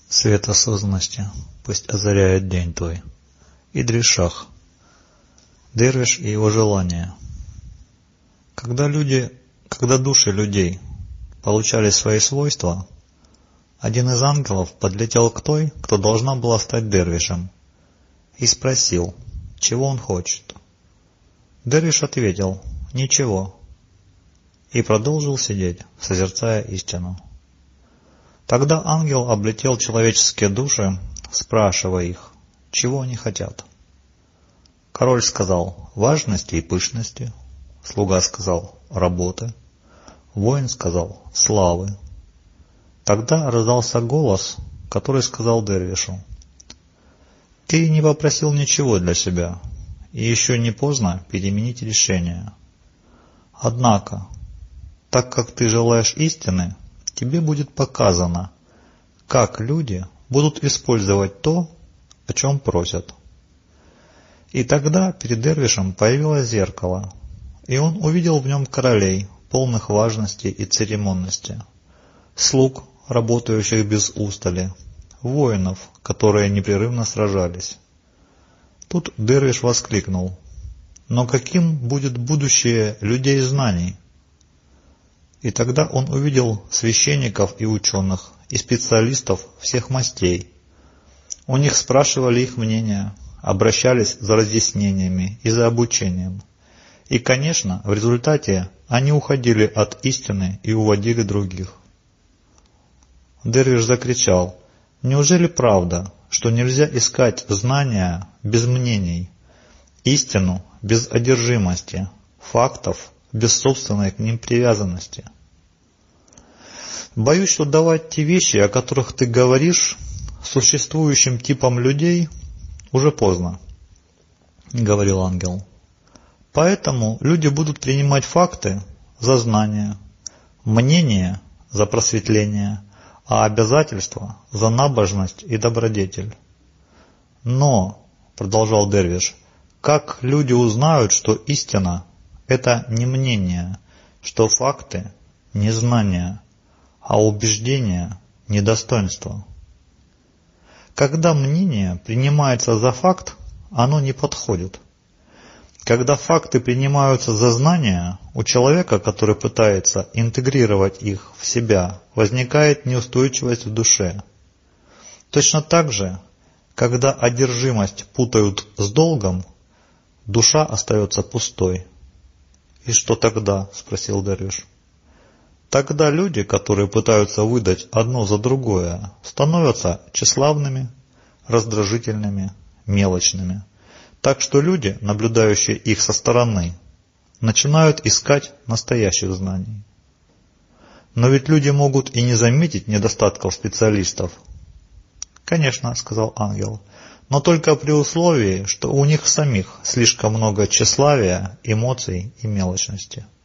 Свет осознанности пусть озаряет день твой. Идрис Шах. Дервиш и его желания. Когда души людей получали свои свойства, один из ангелов подлетел к той, кто должна была стать дервишем, и спросил, чего он хочет. Дервиш ответил: «Ничего», и продолжил сидеть, созерцая истину. Тогда ангел облетел человеческие души, спрашивая их, чего они хотят. Король сказал: важности и пышности. Слуга сказал: работы. Воин сказал: славы. Тогда раздался голос, который сказал дервишу: ты не попросил ничего для себя, и еще не поздно переменить решение. Однако, так как ты желаешь истины, тебе будет показано, как люди будут использовать то, о чем просят. И тогда перед дервишем появилось зеркало, и он увидел в нем королей, полных важности и церемонности, слуг, работающих без устали, воинов, которые непрерывно сражались. Тут дервиш воскликнул: но каким будет будущее людей знаний? И тогда он увидел священников и ученых, и специалистов всех мастей. У них спрашивали их мнения, обращались за разъяснениями и за обучением. И, конечно, в результате они уходили от истины и уводили других. Дервиш закричал: неужели правда, что нельзя искать знания без мнений, истину без одержимости, фактов без собственной к ним привязанности? Боюсь, что давать те вещи, о которых ты говоришь, существующим типам людей, уже поздно, — говорил ангел. Поэтому люди будут принимать факты за знания, мнения за просветление, а обязательства за набожность и добродетель. Но, — продолжал дервиш, — как люди узнают, что истина — это не мнение, что факты — не знания, а убеждения — не достоинство? Когда мнение принимается за факт, оно не подходит. Когда факты принимаются за знания, у человека, который пытается интегрировать их в себя, возникает неустойчивость в душе. Точно так же, когда одержимость путают с долгом, душа остается пустой. «И что тогда?» — спросил дервиш. Тогда люди, которые пытаются выдать одно за другое, становятся тщеславными, раздражительными, мелочными. Так что люди, наблюдающие их со стороны, начинают искать настоящих знаний. Но ведь люди могут и не заметить недостатков специалистов. «Конечно», — сказал ангел, — «но только при условии, что у них самих слишком много тщеславия, эмоций и мелочности».